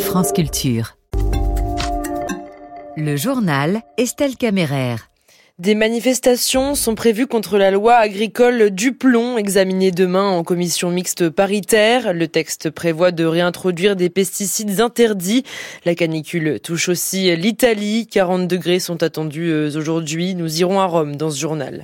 France Culture. Le journal Estelle Caméraire. Des manifestations sont prévues contre la loi agricole du plomb, examinée demain en commission mixte paritaire. Le texte prévoit de réintroduire des pesticides interdits. La canicule touche aussi l'Italie. 40 degrés sont attendus aujourd'hui. Nous irons à Rome dans ce journal.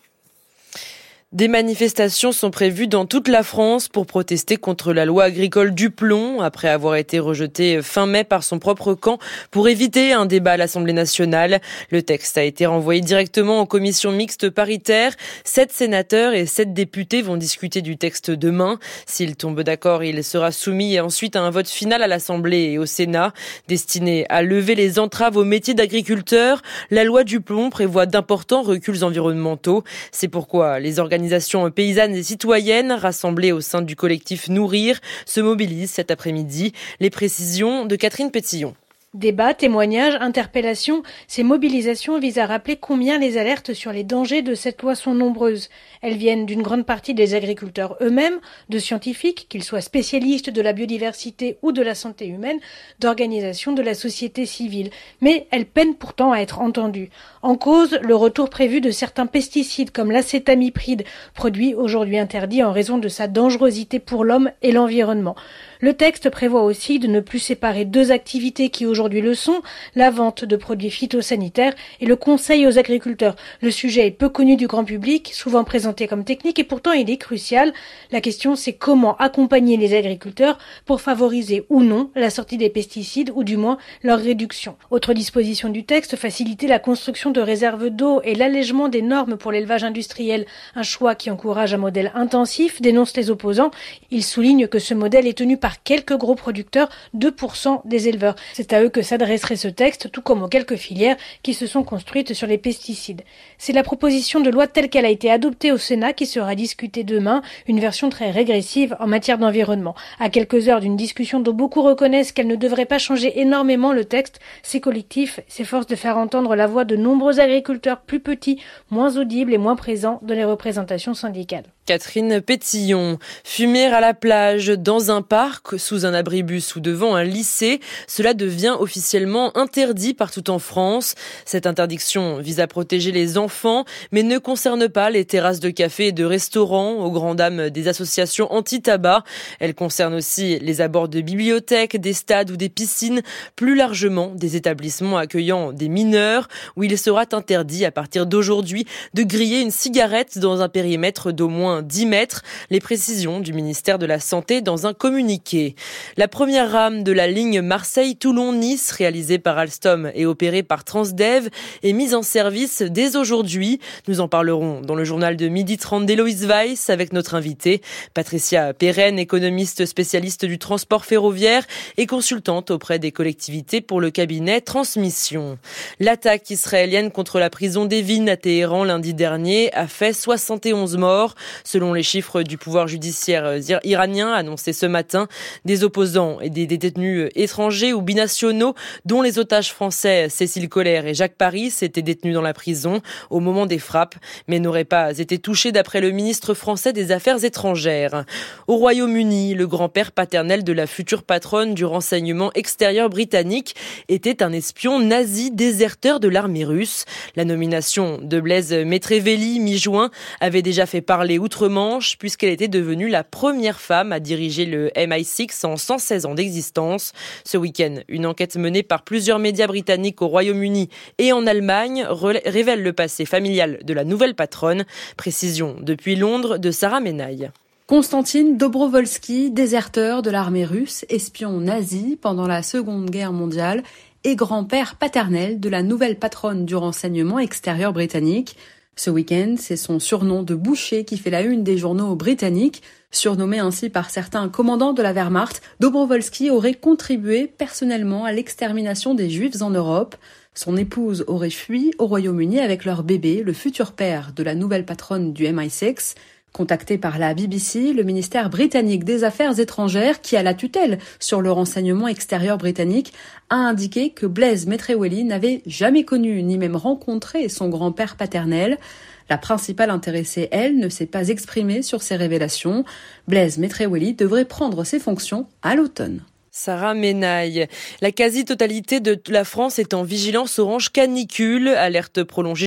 Des manifestations sont prévues dans toute la France pour protester contre la loi agricole du plomb, après avoir été rejetée fin mai par son propre camp pour éviter un débat à l'Assemblée nationale. Le texte a été renvoyé directement en commission mixte paritaire. 7 sénateurs et 7 députés vont discuter du texte demain. S'ils tombent d'accord, il sera soumis ensuite à un vote final à l'Assemblée et au Sénat. Destiné à lever les entraves au métier d'agriculteur, la loi du plomb prévoit d'importants reculs environnementaux. C'est pourquoi les organisations paysannes et citoyennes rassemblées au sein du collectif Nourrir se mobilisent cet après-midi. Les précisions de Catherine Pétillon. Débats, témoignages, interpellations, ces mobilisations visent à rappeler combien les alertes sur les dangers de cette loi sont nombreuses. Elles viennent d'une grande partie des agriculteurs eux-mêmes, de scientifiques, qu'ils soient spécialistes de la biodiversité ou de la santé humaine, d'organisations de la société civile. Mais elles peinent pourtant à être entendues. En cause, le retour prévu de certains pesticides comme l'acétamipride, produit aujourd'hui interdit en raison de sa dangerosité pour l'homme et l'environnement. Le texte prévoit aussi de ne plus séparer deux activités qui aujourd'hui le sont, la vente de produits phytosanitaires et le conseil aux agriculteurs. Le sujet est peu connu du grand public, souvent présenté comme technique et pourtant il est crucial. La question c'est comment accompagner les agriculteurs pour favoriser ou non la sortie des pesticides ou du moins leur réduction. Autre disposition du texte, faciliter la construction de réserves d'eau et l'allègement des normes pour l'élevage industriel. Un choix qui encourage un modèle intensif, dénoncent les opposants. Ils soulignent que ce modèle est tenu par quelques gros producteurs, 2% des éleveurs. C'est à eux que s'adresserait ce texte, tout comme aux quelques filières qui se sont construites sur les pesticides. C'est la proposition de loi telle qu'elle a été adoptée au Sénat qui sera discutée demain, une version très régressive en matière d'environnement. À quelques heures d'une discussion dont beaucoup reconnaissent qu'elle ne devrait pas changer énormément le texte, ces collectifs s'efforcent de faire entendre la voix de nombreux agriculteurs plus petits, moins audibles et moins présents dans les représentations syndicales. Catherine Pétillon. Fumer à la plage, dans un parc, sous un abribus ou devant un lycée, cela devient officiellement interdit partout en France. Cette interdiction vise à protéger les enfants, mais ne concerne pas les terrasses de cafés et de restaurants, aux grandes dames des associations anti-tabac. Elle concerne aussi les abords de bibliothèques, des stades ou des piscines, plus largement des établissements accueillant des mineurs, où il sera interdit à partir d'aujourd'hui de griller une cigarette dans un périmètre d'au moins 10 mètres. Les précisions du ministère de la Santé dans un communiqué. La première rame de la ligne Marseille-Toulon-Nice, réalisée par Alstom et opérée par Transdev, est mise en service dès aujourd'hui. Nous en parlerons dans le journal de 12h30 d'Héloïse Weiss avec notre invitée, Patricia Perren, économiste spécialiste du transport ferroviaire et consultante auprès des collectivités pour le cabinet Transmission. L'attaque israélienne contre la prison d'Evin à Téhéran lundi dernier a fait 71 morts. Selon les chiffres du pouvoir judiciaire iranien annoncés ce matin, des opposants et des détenus étrangers ou binationaux, dont les otages français Cécile Collère et Jacques Paris, étaient détenus dans la prison au moment des frappes, mais n'auraient pas été touchés d'après le ministre français des Affaires étrangères. Au Royaume-Uni, le grand-père paternel de la future patronne du renseignement extérieur britannique était un espion nazi déserteur de l'armée russe. La nomination de Blaise Maîtreveli, mi-juin, avait déjà fait parler outre-Manche, puisqu'elle était devenue la première femme à diriger le MI6 en 116 ans d'existence. Ce week-end, une enquête menée par plusieurs médias britanniques au Royaume-Uni et en Allemagne révèle le passé familial de la nouvelle patronne. Précision depuis Londres de Sarah Menaille. Konstantin Dobrovolski, déserteur de l'armée russe, espion nazi pendant la Seconde Guerre mondiale et grand-père paternel de la nouvelle patronne du renseignement extérieur britannique. Ce week-end, c'est son surnom de boucher qui fait la une des journaux britanniques. Surnommé ainsi par certains commandants de la Wehrmacht, Dobrovolski aurait contribué personnellement à l'extermination des Juifs en Europe. Son épouse aurait fui au Royaume-Uni avec leur bébé, le futur père de la nouvelle patronne du MI6. Contacté par la BBC, le ministère britannique des Affaires étrangères, qui a la tutelle sur le renseignement extérieur britannique, a indiqué que Blaise Maîtreveli n'avait jamais connu ni même rencontré son grand-père paternel. La principale intéressée, elle, ne s'est pas exprimée sur ces révélations. Blaise Maîtreveli devrait prendre ses fonctions à l'automne. Sarah Menaille. La quasi-totalité de la France est en vigilance orange canicule, alerte prolongée